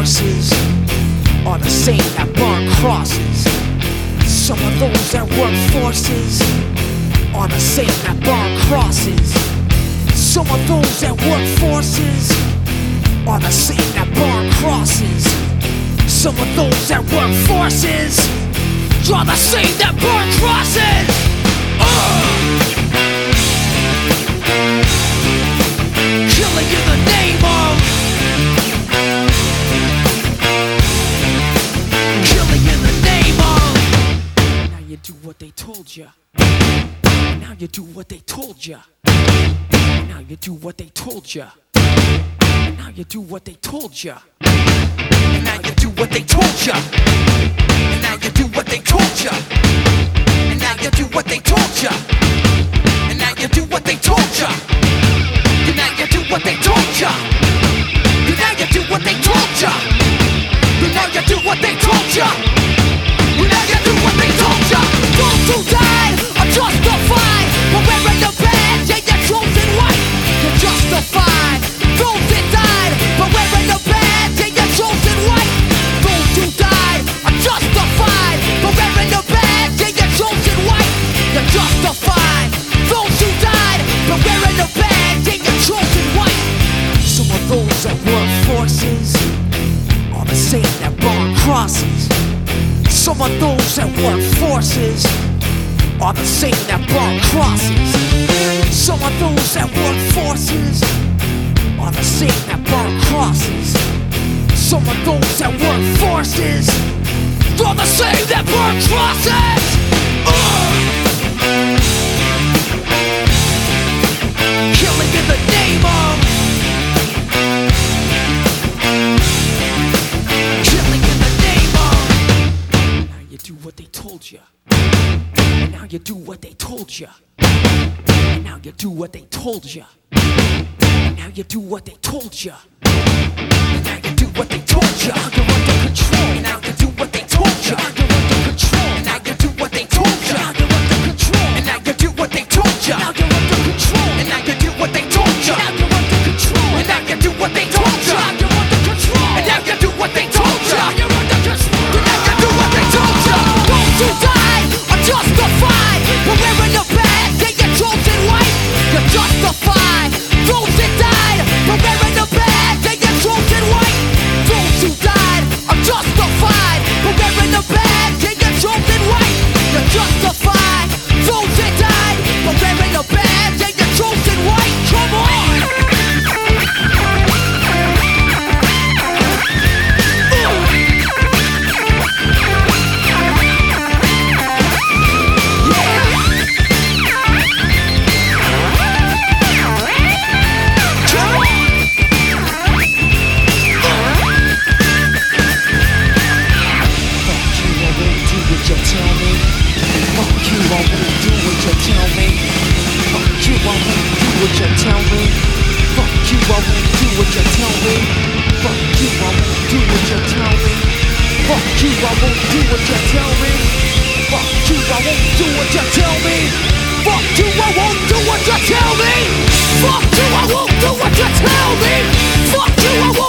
forces are the same that burn crosses. Some of those that work forces are the same that burn crosses. Some of those that work forces are the same that burn crosses. Some of those that work forces are the same that burn crosses. Killing in the name of, killing in the name of. Now you do what they told you. Now you do what they told you. Now you do what they told you. Now you do what they told you. Now you do what they told you. Now you do what they told you. And now you do what they told you. And now you do what they told you. And now you do what they told you. And now you do what they told you. And now you do what they told you. And now you do what they told you. Those who died are justified for wearing the badge and your chosen white. You're justified. Those that died for wearing the badge and your chosen white. Those who died are justified for wearing the badge and your chosen white. You're justified. Those who died for wearing the badge and your chosen white. Some of those that work forces are the same that burn crosses. Some of those that work forces are the same that burn crosses. Some of those that work forces are the same that burn crosses. Some of those that work forces are the same that burn crosses. Killing in the name of, killing in the name of. Now you do what they told you. And now you do what they told you. And now you do what they told you. And now you do what they told you. And now you do what they told you. Now you're under control. And now you do what they told you. Now you're under control. And now you do what they told you. Now you're under control. And now you do what they told you. Now you're under control. And now you do what they told you. Now you're under control. And now you do what they told you. Now you're under control. And now you do what they told you. Now you're under control. And now you do what they told you. Those who died are justified for wearing the badge and your chosen white. You're justified. Those that died for wearing the badge and your chosen white. Those who died are justified for wearing the badge and your chosen white. You're justified. Those that died for wearing the badge and your chosen white. Come on. Fuck you, I won't do what you tell me.